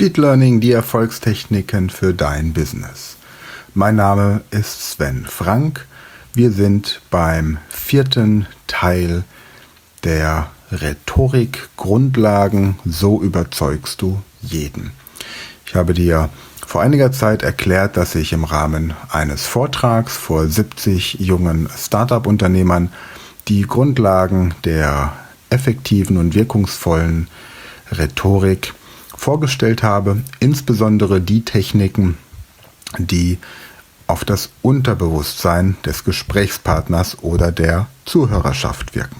Speed Learning, die Erfolgstechniken für dein Business. Mein Name ist Sven Frank. Wir sind beim 4. Teil der Rhetorik Grundlagen. So überzeugst du jeden. Ich habe dir vor einiger Zeit erklärt, dass ich im Rahmen eines Vortrags vor 70 jungen Startup-Unternehmern die Grundlagen der effektiven und wirkungsvollen Rhetorik vorgestellt habe, insbesondere die Techniken, die auf das Unterbewusstsein des Gesprächspartners oder der Zuhörerschaft wirken.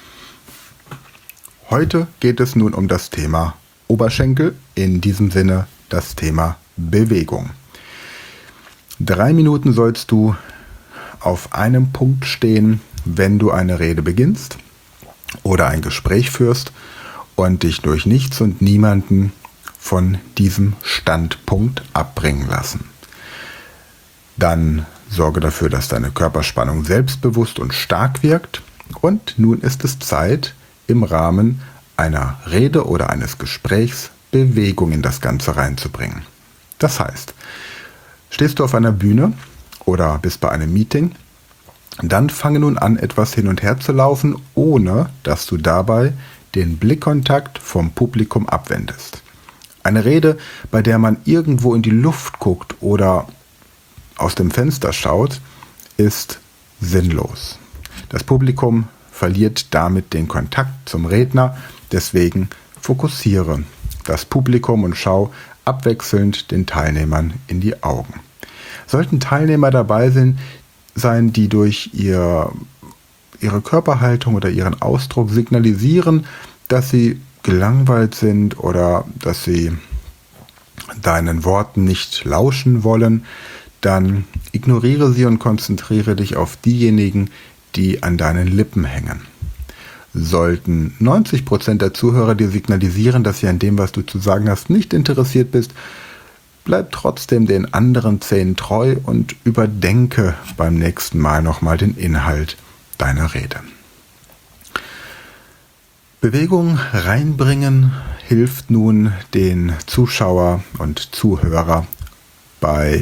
Heute geht es nun um das Thema Oberschenkel, in diesem Sinne das Thema Bewegung. 3 Minuten sollst du auf einem Punkt stehen, wenn du eine Rede beginnst oder ein Gespräch führst und dich durch nichts und niemanden von diesem Standpunkt abbringen lassen. Dann sorge dafür, dass deine Körperspannung selbstbewusst und stark wirkt. Und nun ist es Zeit, im Rahmen einer Rede oder eines Gesprächs Bewegung in das Ganze reinzubringen. Das heißt, stehst du auf einer Bühne oder bist bei einem Meeting, dann fange nun an, etwas hin und her zu laufen, ohne dass du dabei den Blickkontakt vom Publikum abwendest. Eine Rede, bei der man irgendwo in die Luft guckt oder aus dem Fenster schaut, ist sinnlos. Das Publikum verliert damit den Kontakt zum Redner, deswegen fokussiere das Publikum und schau abwechselnd den Teilnehmern in die Augen. Sollten Teilnehmer dabei sein, die durch ihre Körperhaltung oder ihren Ausdruck signalisieren, dass sie gelangweilt sind oder dass sie deinen Worten nicht lauschen wollen, dann ignoriere sie und konzentriere dich auf diejenigen, die an deinen Lippen hängen. Sollten 90% der Zuhörer dir signalisieren, dass sie an dem, was du zu sagen hast, nicht interessiert bist, bleib trotzdem den anderen 10 treu und überdenke beim nächsten Mal nochmal den Inhalt deiner Rede. Bewegung reinbringen hilft nun den Zuschauer und Zuhörer bei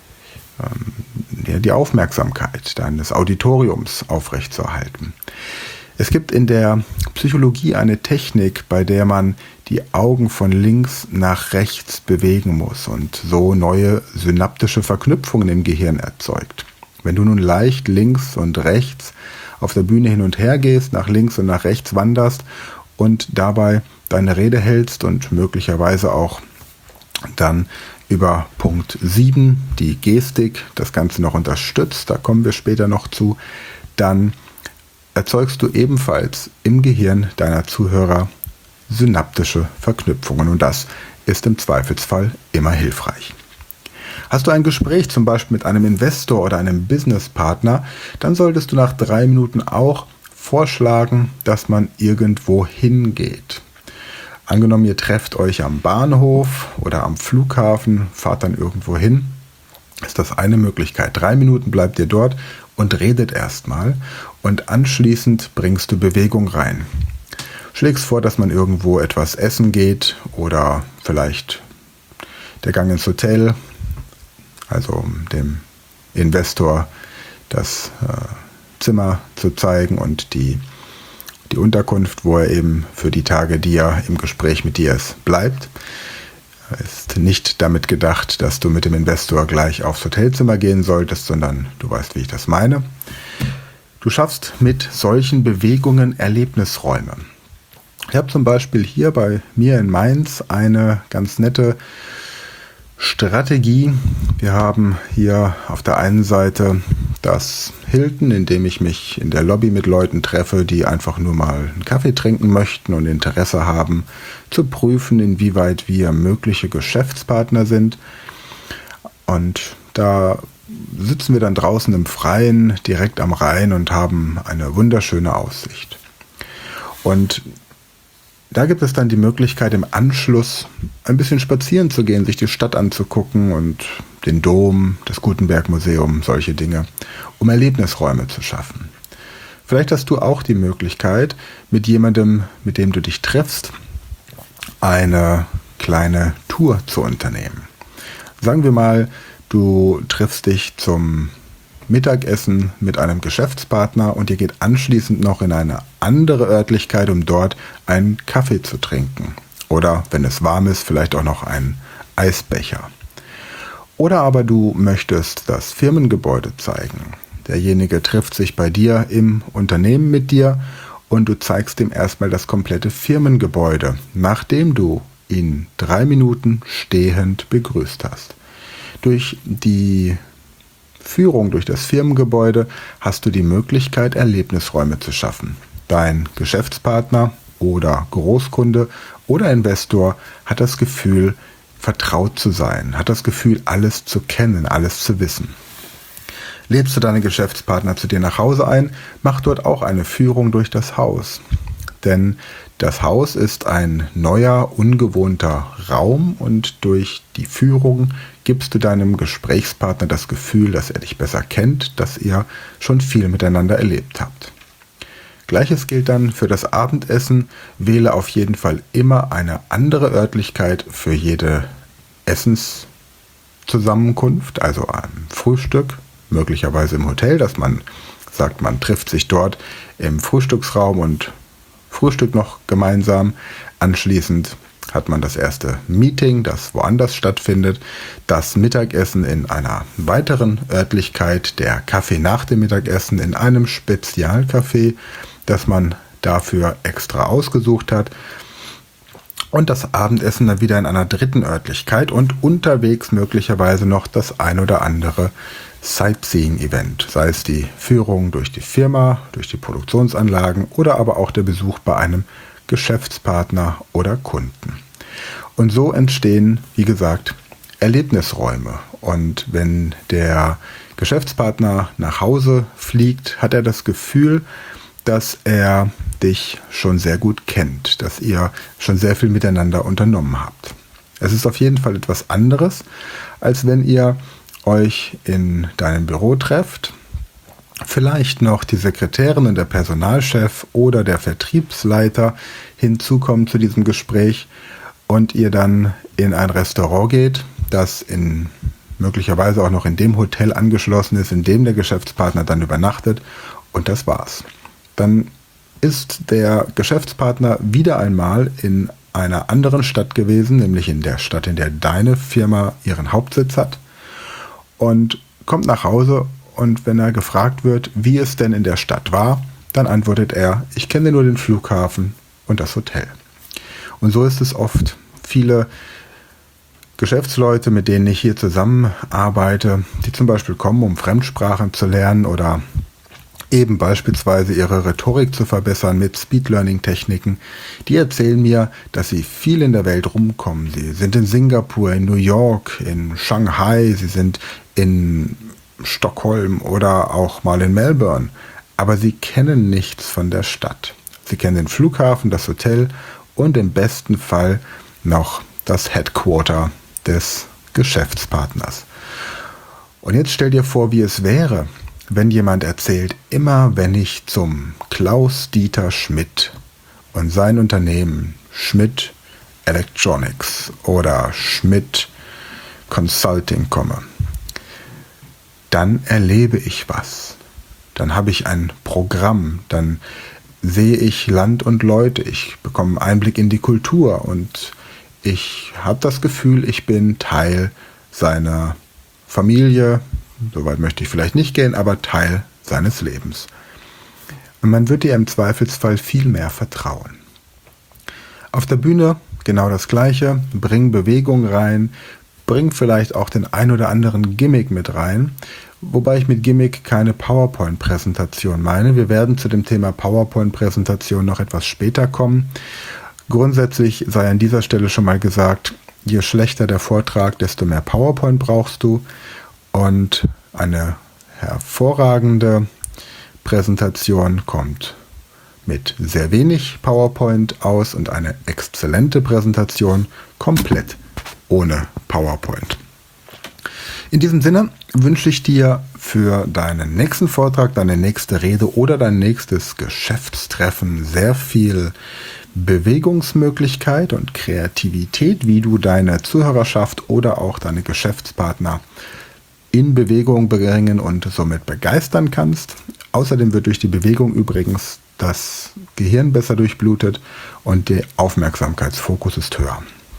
die Aufmerksamkeit deines Auditoriums aufrechtzuerhalten. Es gibt in der Psychologie eine Technik, bei der man die Augen von links nach rechts bewegen muss und so neue synaptische Verknüpfungen im Gehirn erzeugt. Wenn du nun leicht links und rechts auf der Bühne hin und her gehst, nach links und nach rechts wanderst und dabei deine Rede hältst und möglicherweise auch dann über Punkt 7 die Gestik das Ganze noch unterstützt, da kommen wir später noch zu, dann erzeugst du ebenfalls im Gehirn deiner Zuhörer synaptische Verknüpfungen und das ist im Zweifelsfall immer hilfreich. Hast du ein Gespräch zum Beispiel mit einem Investor oder einem Businesspartner, dann solltest du nach 3 Minuten auch vorschlagen, dass man irgendwo hingeht. Angenommen, ihr trefft euch am Bahnhof oder am Flughafen, fahrt dann irgendwo hin, ist das eine Möglichkeit. 3 Minuten bleibt ihr dort und redet erstmal und anschließend bringst du Bewegung rein. Schlägst vor, dass man irgendwo etwas essen geht oder vielleicht der Gang ins Hotel, also dem Investor das Zimmer zu zeigen und die Unterkunft, wo er eben für die Tage, die er im Gespräch mit dir ist, bleibt. Ist nicht damit gedacht, dass du mit dem Investor gleich aufs Hotelzimmer gehen solltest, sondern du weißt, wie ich das meine. Du schaffst mit solchen Bewegungen Erlebnisräume. Ich habe zum Beispiel hier bei mir in Mainz eine ganz nette Strategie. Wir haben hier auf der einen Seite das Hilton, in dem ich mich in der Lobby mit Leuten treffe, die einfach nur mal einen Kaffee trinken möchten und Interesse haben, zu prüfen, inwieweit wir mögliche Geschäftspartner sind. Und da sitzen wir dann draußen im Freien, direkt am Rhein und haben eine wunderschöne Aussicht. Und da gibt es dann die Möglichkeit, im Anschluss ein bisschen spazieren zu gehen, sich die Stadt anzugucken und den Dom, das Gutenberg-Museum, solche Dinge, um Erlebnisräume zu schaffen. Vielleicht hast du auch die Möglichkeit, mit jemandem, mit dem du dich triffst, eine kleine Korrektur zu unternehmen. Sagen wir mal, du triffst dich zum Mittagessen mit einem Geschäftspartner und ihr geht anschließend noch in eine andere Örtlichkeit, um dort einen Kaffee zu trinken. Oder, wenn es warm ist, vielleicht auch noch einen Eisbecher. Oder aber du möchtest das Firmengebäude zeigen. Derjenige trifft sich bei dir im Unternehmen mit dir und du zeigst ihm erstmal das komplette Firmengebäude, nachdem du ihn 3 Minuten stehend begrüßt hast. Durch die Führung durch das Firmengebäude hast du die Möglichkeit, Erlebnisräume zu schaffen. Dein Geschäftspartner oder Großkunde oder Investor hat das Gefühl, vertraut zu sein, hat das Gefühl, alles zu kennen, alles zu wissen. Lädst du deine Geschäftspartner zu dir nach Hause ein, mach dort auch eine Führung durch das Haus. Denn das Haus ist ein neuer, ungewohnter Raum und durch die Führung gibst du deinem Gesprächspartner das Gefühl, dass er dich besser kennt, dass ihr schon viel miteinander erlebt habt. Gleiches gilt dann für das Abendessen. Wähle auf jeden Fall immer eine andere Örtlichkeit für jede Essenszusammenkunft, also ein Frühstück, möglicherweise im Hotel, dass man sagt, man trifft sich dort im Frühstücksraum und Frühstück noch gemeinsam. Anschließend hat man das erste Meeting, das woanders stattfindet, das Mittagessen in einer weiteren Örtlichkeit, der Kaffee nach dem Mittagessen in einem Spezialcafé, das man dafür extra ausgesucht hat, und das Abendessen dann wieder in einer dritten Örtlichkeit und unterwegs möglicherweise noch das ein oder andere Sightseeing-Event, sei es die Führung durch die Firma, durch die Produktionsanlagen oder aber auch der Besuch bei einem Geschäftspartner oder Kunden. Und so entstehen, wie gesagt, Erlebnisräume. Und wenn der Geschäftspartner nach Hause fliegt, hat er das Gefühl, dass er dich schon sehr gut kennt, dass ihr schon sehr viel miteinander unternommen habt. Es ist auf jeden Fall etwas anderes, als wenn ihr euch in deinem Büro trefft, vielleicht noch die Sekretärin und der Personalchef oder der Vertriebsleiter hinzukommen zu diesem Gespräch und ihr dann in ein Restaurant geht, das möglicherweise auch noch in dem Hotel angeschlossen ist, in dem der Geschäftspartner dann übernachtet, und das war's. Dann ist der Geschäftspartner wieder einmal in einer anderen Stadt gewesen, nämlich in der Stadt, in der deine Firma ihren Hauptsitz hat, und kommt nach Hause, und wenn er gefragt wird, wie es denn in der Stadt war, dann antwortet er, ich kenne nur den Flughafen und das Hotel. Und so ist es oft. Viele Geschäftsleute, mit denen ich hier zusammenarbeite, die zum Beispiel kommen, um Fremdsprachen zu lernen oder eben beispielsweise ihre Rhetorik zu verbessern mit Speed-Learning-Techniken, die erzählen mir, dass sie viel in der Welt rumkommen. Sie sind in Singapur, in New York, in Shanghai, sie sind in Stockholm oder auch mal in Melbourne, aber sie kennen nichts von der Stadt. Sie kennen den Flughafen, das Hotel und im besten Fall noch das Headquarter des Geschäftspartners. Und jetzt stell dir vor, wie es wäre, wenn jemand erzählt, immer wenn ich zum Klaus-Dieter Schmidt und sein Unternehmen Schmidt Electronics oder Schmidt Consulting komme, dann erlebe ich was. Dann habe ich ein Programm, dann sehe ich Land und Leute, ich bekomme einen Einblick in die Kultur und ich habe das Gefühl, ich bin Teil seiner Familie, soweit möchte ich vielleicht nicht gehen, aber Teil seines Lebens. Und man wird dir im Zweifelsfall viel mehr vertrauen. Auf der Bühne genau das Gleiche, bring Bewegung rein, bring vielleicht auch den ein oder anderen Gimmick mit rein, wobei ich mit Gimmick keine PowerPoint-Präsentation meine. Wir werden zu dem Thema PowerPoint-Präsentation noch etwas später kommen. Grundsätzlich sei an dieser Stelle schon mal gesagt, je schlechter der Vortrag, desto mehr PowerPoint brauchst du. Und eine hervorragende Präsentation kommt mit sehr wenig PowerPoint aus und eine exzellente Präsentation komplett ohne PowerPoint. In diesem Sinne wünsche ich dir für deinen nächsten Vortrag, deine nächste Rede oder dein nächstes Geschäftstreffen sehr viel Bewegungsmöglichkeit und Kreativität, wie du deine Zuhörerschaft oder auch deine Geschäftspartner in Bewegung bringen und somit begeistern kannst. Außerdem wird durch die Bewegung übrigens das Gehirn besser durchblutet und der Aufmerksamkeitsfokus ist höher.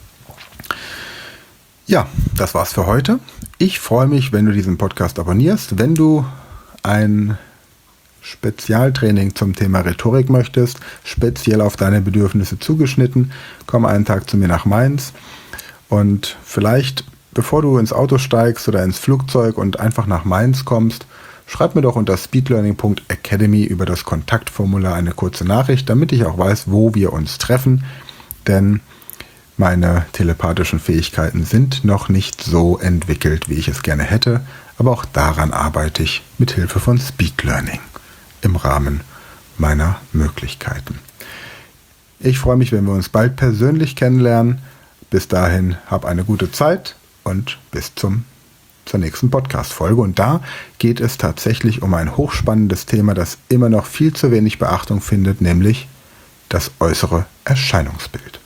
Ja, das war's für heute. Ich freue mich, wenn du diesen Podcast abonnierst. Wenn du ein Spezialtraining zum Thema Rhetorik möchtest, speziell auf deine Bedürfnisse zugeschnitten, komm einen Tag zu mir nach Mainz und vielleicht, bevor du ins Auto steigst oder ins Flugzeug und einfach nach Mainz kommst, schreib mir doch unter speedlearning.academy über das Kontaktformular eine kurze Nachricht, damit ich auch weiß, wo wir uns treffen, denn meine telepathischen Fähigkeiten sind noch nicht so entwickelt, wie ich es gerne hätte, aber auch daran arbeite ich mit Hilfe von Speed Learning im Rahmen meiner Möglichkeiten. Ich freue mich, wenn wir uns bald persönlich kennenlernen. Bis dahin, hab eine gute Zeit und bis zur nächsten Podcast-Folge. Und da geht es tatsächlich um ein hochspannendes Thema, das immer noch viel zu wenig Beachtung findet, nämlich das äußere Erscheinungsbild.